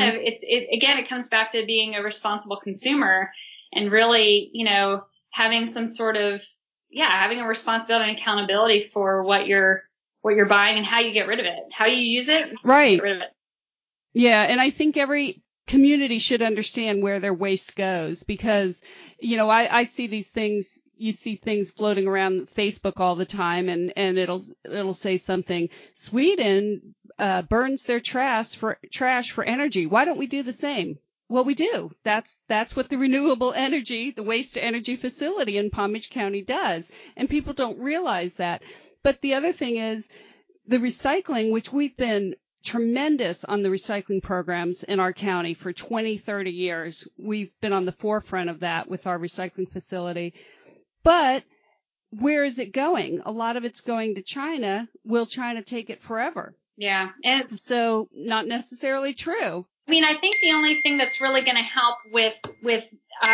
it comes back to being a responsible consumer and really, having some sort of, having a responsibility and accountability for what you're buying and how you get rid of it, how you use it, right. Get rid of it. Yeah. And I think every community should understand where their waste goes because, I see these things. You see things floating around Facebook all the time and it'll say something. Sweden burns their trash for energy. Why don't we do the same? Well, we do. That's what the renewable energy, the waste to energy facility in Palm Beach County does. And people don't realize that. But the other thing is the recycling, which we've been tremendous on the recycling programs in our county for 20, 30 years. We've been on the forefront of that with our recycling facility. But where is it going? A lot of it's going to China. Will China take it forever? Yeah. And so not necessarily true. I think the only thing that's really going to help with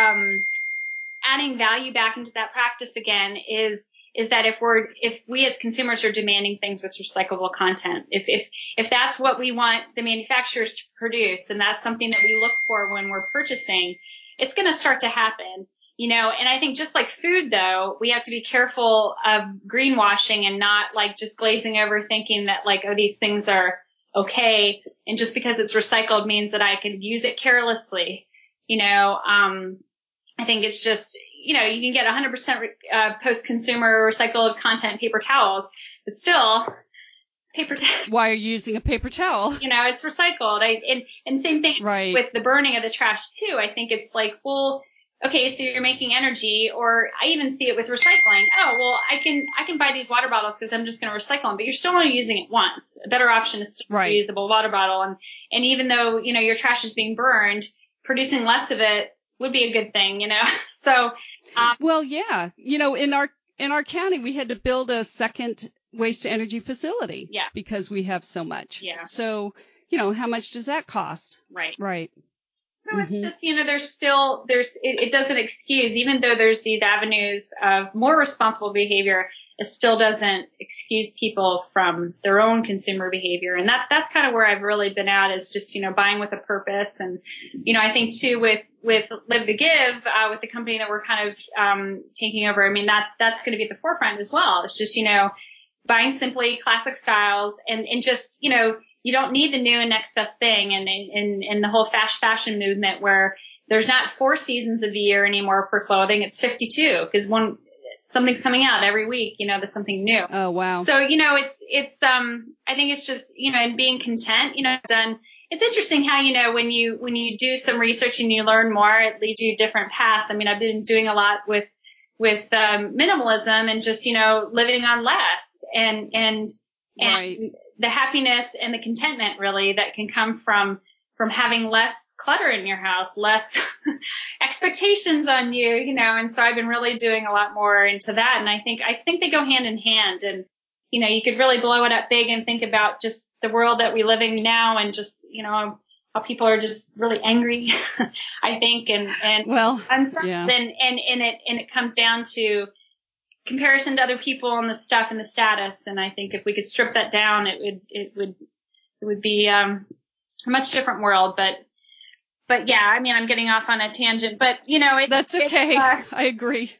adding value back into that practice again is that if we as consumers are demanding things with recyclable content, if that's what we want the manufacturers to produce and that's something that we look for when we're purchasing, it's going to start to happen. And I think just like food, though, we have to be careful of greenwashing and not like just glazing over thinking that like, oh, these things are okay. And just because it's recycled means that I can use it carelessly. I think it's just, you can get 100% post-consumer recycled content paper towels, but still paper towels. Why are you using a paper towel? It's recycled. And same thing right. with the burning of the trash too. I think it's like, well, okay, so you're making energy, or I even see it with recycling. Oh, well, I can buy these water bottles because I'm just going to recycle them, but you're still only using it once. A better option is still a reusable water bottle. And even though, your trash is being burned, producing less of it would be a good thing, So, well, yeah, in our county, we had to build a second waste to energy facility. Yeah. Because we have so much. Yeah. So, how much does that cost? Right. Right. So it's just, it doesn't excuse, even though there's these avenues of more responsible behavior, it still doesn't excuse people from their own consumer behavior. And that's kind of where I've really been at, is just, buying with a purpose. And, I think too with Live the Give, with the company that we're kind of, taking over, I mean, that's going to be at the forefront as well. It's just, buying simply classic styles and just, you don't need the new and next best thing. And the whole fast fashion movement, where there's not 4 seasons of the year anymore for clothing. It's 52, because something's coming out every week, there's something new. Oh, wow. So, it's I think it's just, and being content, it's interesting how, when you do some research and you learn more, it leads you different paths. I mean, I've been doing a lot with minimalism and just, living on less and right. the happiness and the contentment really that can come from having less clutter in your house, less expectations on you, and so I've been really doing a lot more into that. And I think they go hand in hand. And, you could really blow it up big and think about just the world that we live in now, and just, how people are just really angry, I think, and stuff. Yeah. And it comes down to comparison to other people and the stuff and the status. And I think if we could strip that down, it would be a much different world. But yeah, I mean, I'm getting off on a tangent, but that's okay. I agree.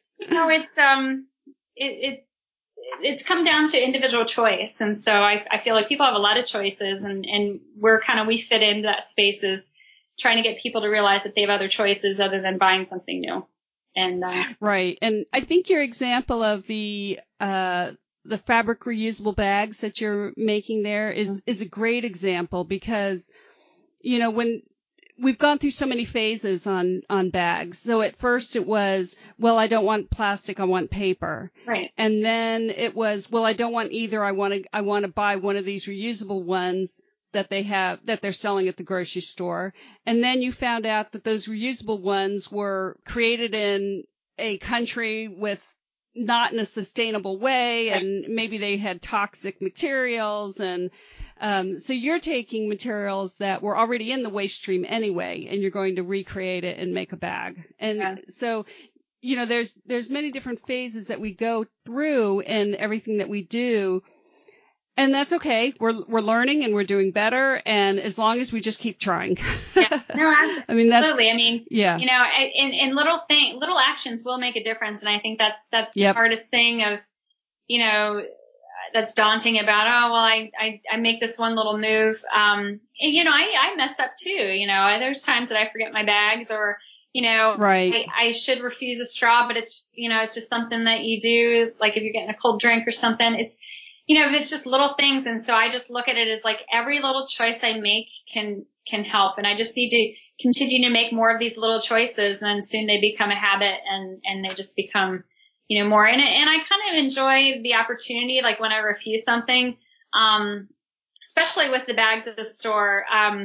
It's come down to individual choice. And so I feel like people have a lot of choices, and we fit into that space, is trying to get people to realize that they have other choices other than buying something new. And, right. And I think your example of the fabric reusable bags that you're making there is a great example, because, when we've gone through so many phases on bags. So at first it was, well, I don't want plastic, I want paper. Right. And then it was, well, I don't want either. I want to buy one of these reusable ones that they're selling at the grocery store. And then you found out that those reusable ones were created in a country with not in a sustainable way. Right. And maybe they had toxic materials. And so you're taking materials that were already in the waste stream anyway, and you're going to recreate it and make a bag. And so, there's many different phases that we go through in everything that we do. And that's okay. We're learning and we're doing better. And as long as we just keep trying. Yeah. No, absolutely. I mean, absolutely. I mean, yeah. And little actions will make a difference. And I think that's the hardest thing of, that's daunting about, oh, well, I make this one little move. And, I mess up too. There's times that I forget my bags, or, right. I should refuse a straw, but it's just, it's just something that you do. Like if you're getting a cold drink or something, it's just little things. And so I just look at it as like every little choice I make can help. And I just need to continue to make more of these little choices. And then soon they become a habit, and they just become, more in it. And I kind of enjoy the opportunity, like when I refuse something, especially with the bags at the store.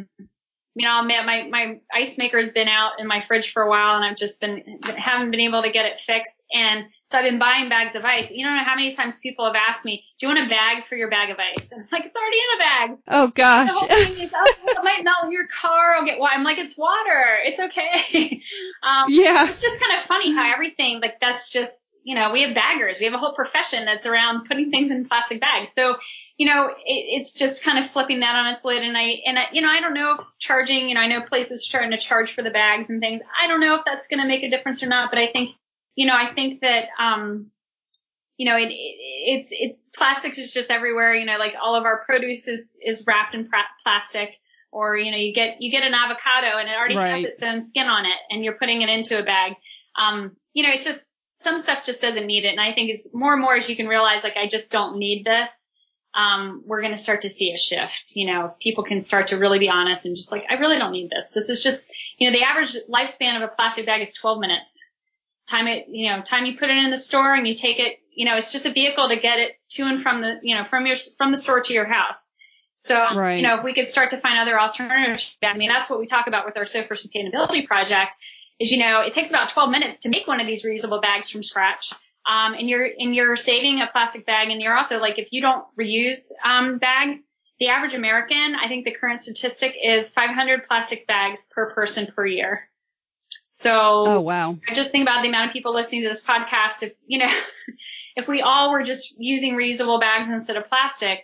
My ice maker's been out in my fridge for a while, and I've just haven't been able to get it fixed. And so I've been buying bags of ice. You don't know how many times people have asked me, do you want a bag for your bag of ice? And it's like, it's already in a bag. Oh gosh. The whole thing is, it might melt in your car. I'll get water. I'm like, it's water. It's okay. Yeah. It's just kind of funny how everything, like, that's just, we have baggers. We have a whole profession that's around putting things in plastic bags. So, it's just kind of flipping that on its lid. And I don't know if charging, I know places are starting to charge for the bags and things. I don't know if that's going to make a difference or not, but I think that, plastics is just everywhere, like all of our produce is wrapped in plastic, or, you get an avocado and it already has its own skin on it and you're putting it into a bag. It's just, some stuff just doesn't need it. And I think it's more and more as you can realize, like, I just don't need this. We're going to start to see a shift. People can start to really be honest and just like, I really don't need this. This is just, the average lifespan of a plastic bag is 12 minutes. Time you put it in the store and you take it, it's just a vehicle to get it to and from from the store to your house. So, if we could start to find other alternatives, I mean, that's what we talk about with our So for Sustainability project is, it takes about 12 minutes to make one of these reusable bags from scratch. And you're saving a plastic bag, and you're also, like, if you don't reuse bags, the average American, I think the current statistic is 500 plastic bags per person per year. So, oh wow! I just think about the amount of people listening to this podcast. If we all were just using reusable bags instead of plastic,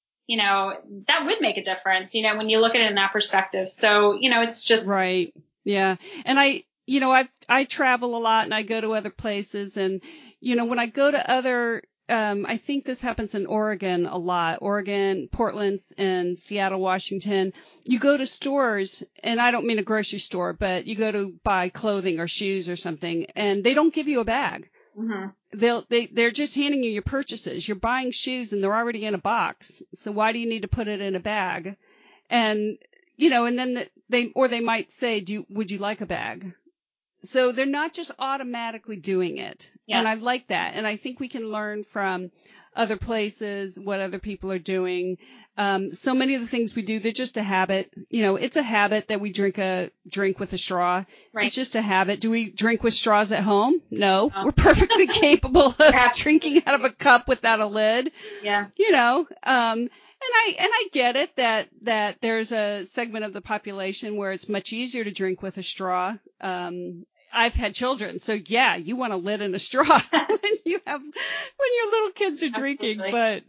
that would make a difference. When you look at it in that perspective. So, it's just right. Yeah, and I travel a lot and I go to other places, and when I go to other, I think this happens in Oregon a lot, Oregon, Portland, and Seattle, Washington. You go to stores, and I don't mean a grocery store, but you go to buy clothing or shoes or something, and they don't give you a bag. Mm-hmm. They're just handing you your purchases. You're buying shoes and they're already in a box. So why do you need to put it in a bag? And, and then they might say, would you like a bag? So they're not just automatically doing it. Yeah. And I like that. And I think we can learn from other places, what other people are doing. So many of the things we do, they're just a habit. It's a habit that we drink with a straw. Right. It's just a habit. Do we drink with straws at home? No. We're perfectly capable of drinking out of a cup without a lid. Yeah. And I get it that there's a segment of the population where it's much easier to drink with a straw. I've had children, so yeah, you want a lid and a straw when your little kids are drinking. But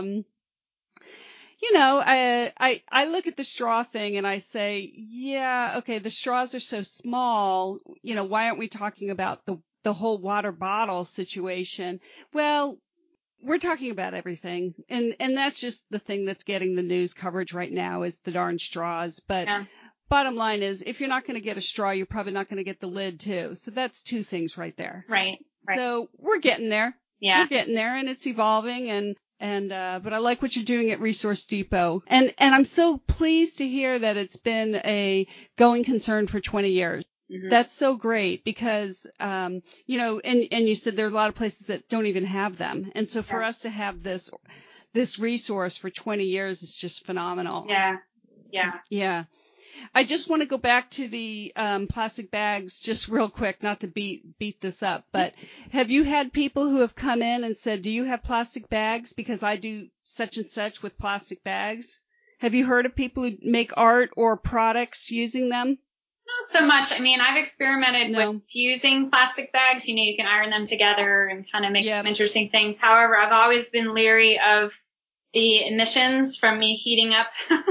I look at the straw thing and I say, yeah, okay, the straws are so small. Why aren't we talking about the whole water bottle situation? Well, we're talking about everything, and that's just the thing that's getting the news coverage right now is the darn straws. But bottom line is, if you're not going to get a straw, you're probably not going to get the lid too. So that's two things right there. Right. So we're getting there. Yeah. We're getting there, and it's evolving, but I like what you're doing at Resource Depot. And I'm so pleased to hear that it's been a going concern for 20 years. Mm-hmm. That's so great because, and you said there are a lot of places that don't even have them. And so for us to have this resource for 20 years is just phenomenal. Yeah. Yeah. Yeah. I just want to go back to the plastic bags just real quick, not to beat this up, but have you had people who have come in and said, do you have plastic bags? Because I do such and such with plastic bags. Have you heard of people who make art or products using them? Not so much. I mean, I've experimented with fusing plastic bags. You can iron them together and kind of make some interesting things. However, I've always been leery of the emissions from me heating up.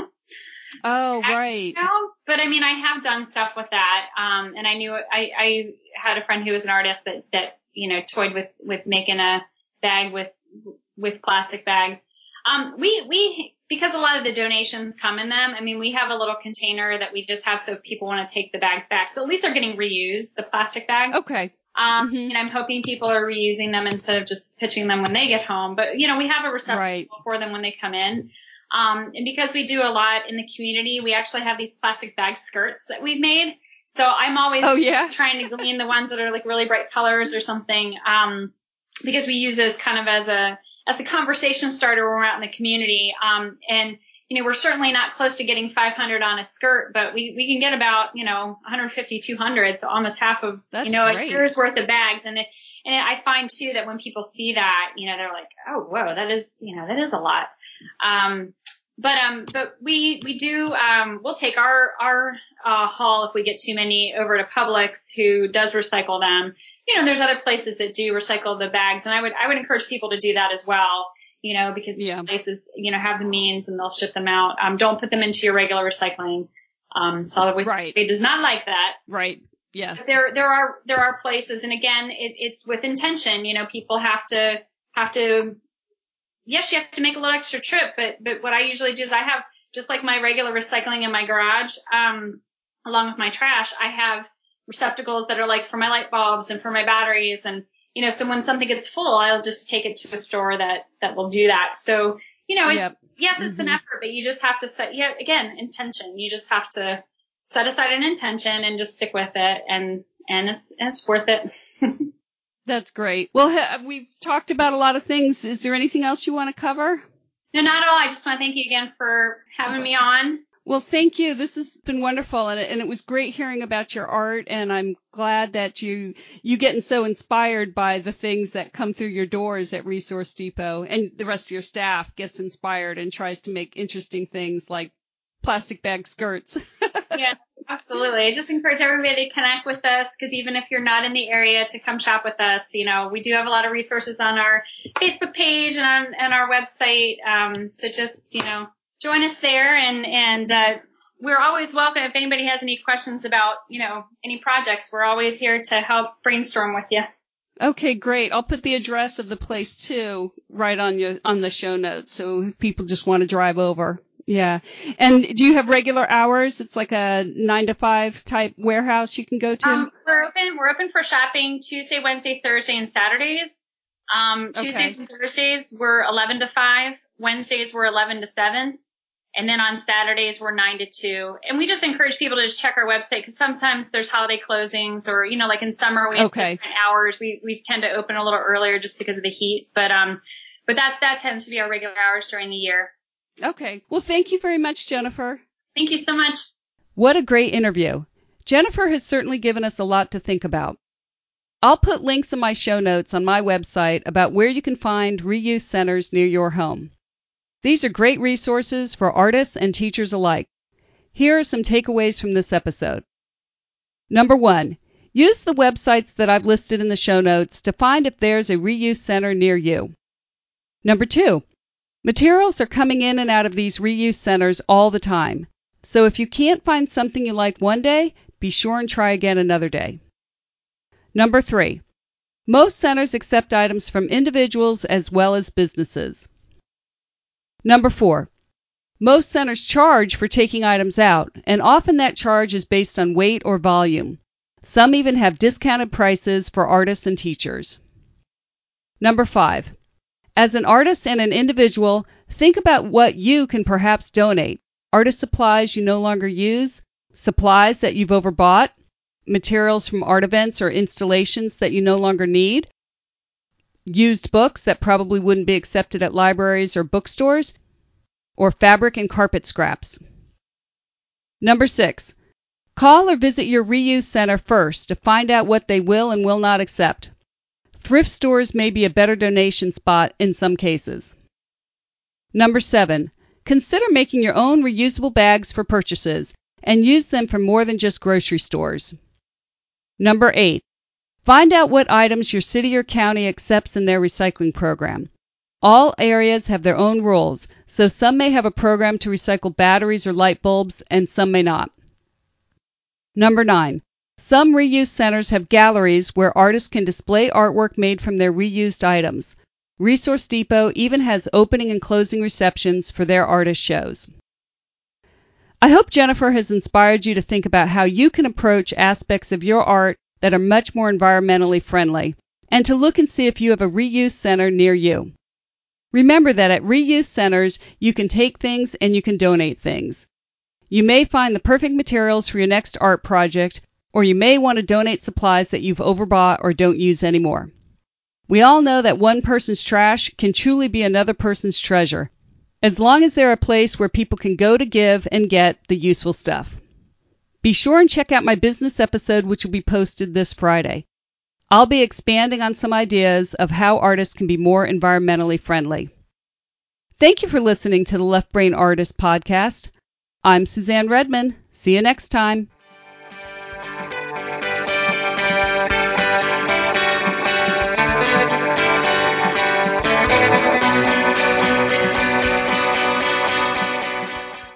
Oh, right. But I mean, I have done stuff with that. And I had a friend who was an artist that toyed with making a bag with plastic bags. Because a lot of the donations come in them, I mean, we have a little container that we just have so if people want to take the bags back. So at least they're getting reused, the plastic bag. Okay. And I'm hoping people are reusing them instead of just pitching them when they get home. But, we have a receptacle for them when they come in. And because we do a lot in the community, we actually have these plastic bag skirts that we've made. So I'm always trying to glean the ones that are like really bright colors or something. Because we use those kind of as a conversation starter when we're out in the community. And we're certainly not close to getting 500 on a skirt, but we can get about, 150, 200. So almost half of, a year's worth of bags. And I find too that when people see that, they're like, oh, whoa, that is a lot. But we do, we'll take our haul if we get too many over to Publix, who does recycle them. There's other places that do recycle the bags, and I would encourage people to do that as well, because these places, have the means and they'll ship them out. Don't put them into your regular recycling. Solid waste it does not like that. Right. Yes. But there are places, and again, it's with intention. People have to, yes, you have to make a little extra trip, but what I usually do is I have just like my regular recycling in my garage, along with my trash, I have receptacles that are like for my light bulbs and for my batteries. And, so when something gets full, I'll just take it to a store that will do that. So, it's an effort, but you just have to set, again, intention. You just have to set aside an intention and just stick with it. And it's worth it. That's great. Well, we've talked about a lot of things. Is there anything else you want to cover? No, not at all. I just want to thank you again for having me on. Well, thank you. This has been wonderful, and it was great hearing about your art, and I'm glad that you getting so inspired by the things that come through your doors at Resource Depot, and the rest of your staff gets inspired and tries to make interesting things like plastic bag skirts. Yeah, absolutely. I just encourage everybody to connect with us, because even if you're not in the area, to come shop with us. We do have a lot of resources on our Facebook page and our website. So just, join us there, and we're always welcome. If anybody has any questions about, any projects, we're always here to help brainstorm with you. Okay, great. I'll put the address of the place too right on the show notes, so if people just want to drive over. Yeah. And do you have regular hours? It's like a 9 to 5 type warehouse you can go to? We're open for shopping Tuesday, Wednesday, Thursday, and Saturdays. Tuesdays and Thursdays we're 11 to 5. Wednesdays we're 11 to 7. And then on Saturdays, we're 9 to 2. And we just encourage people to just check our website, because sometimes there's holiday closings, or, like in summer, we have different hours. We tend to open a little earlier just because of the heat. But that tends to be our regular hours during the year. Okay. Well, thank you very much, Jennifer. Thank you so much. What a great interview. Jennifer has certainly given us a lot to think about. I'll put links in my show notes on my website about where you can find reuse centers near your home. These are great resources for artists and teachers alike. Here are some takeaways from this episode. Number 1, use the websites that I've listed in the show notes to find if there's a reuse center near you. Number 2, materials are coming in and out of these reuse centers all the time. So if you can't find something you like one day, be sure and try again another day. Number 3, most centers accept items from individuals as well as businesses. Number 4, most centers charge for taking items out, and often that charge is based on weight or volume. Some even have discounted prices for artists and teachers. Number 5, as an artist and an individual, think about what you can perhaps donate. Artist supplies you no longer use, supplies that you've overbought, materials from art events or installations that you no longer need, used books that probably wouldn't be accepted at libraries or bookstores, or fabric and carpet scraps. Number 6, call or visit your reuse center first to find out what they will and will not accept. Thrift stores may be a better donation spot in some cases. Number 7, consider making your own reusable bags for purchases and use them for more than just grocery stores. Number 8, find out what items your city or county accepts in their recycling program. All areas have their own rules, so some may have a program to recycle batteries or light bulbs, and some may not. Number 9, some reuse centers have galleries where artists can display artwork made from their reused items. Resource Depot even has opening and closing receptions for their artist shows. I hope Jennifer has inspired you to think about how you can approach aspects of your art that are much more environmentally friendly, and to look and see if you have a reuse center near you. Remember that at reuse centers, you can take things and you can donate things. You may find the perfect materials for your next art project, or you may want to donate supplies that you've overbought or don't use anymore. We all know that one person's trash can truly be another person's treasure, as long as they're a place where people can go to give and get the useful stuff. Be sure and check out my business episode, which will be posted this Friday. I'll be expanding on some ideas of how artists can be more environmentally friendly. Thank you for listening to the Left Brain Artist podcast. I'm Suzanne Redmond. See you next time.